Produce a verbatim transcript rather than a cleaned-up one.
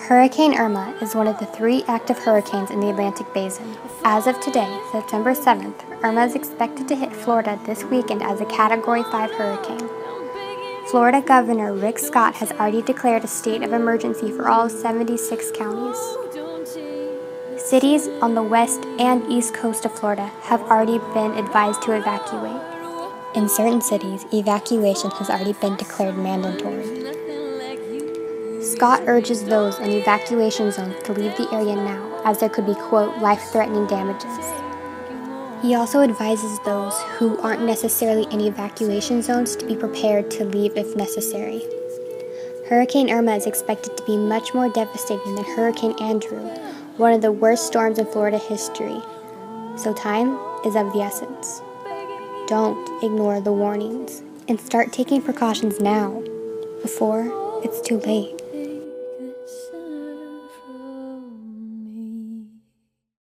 Hurricane Irma is one of the three active hurricanes in the Atlantic Basin. As of today, September seventh, Irma is expected to hit Florida this weekend as a Category five hurricane. Florida Governor Rick Scott has already declared a state of emergency for all seventy-six counties. Cities on the west and east coast of Florida have already been advised to evacuate. In certain cities, evacuation has already been declared mandatory. Scott urges those in evacuation zones to leave the area now, as there could be, quote, life-threatening damages. He also advises those who aren't necessarily in evacuation zones to be prepared to leave if necessary. Hurricane Irma is expected to be much more devastating than Hurricane Andrew, one of the worst storms in Florida history. So time is of the essence. Don't ignore the warnings and start taking precautions now, before it's too late.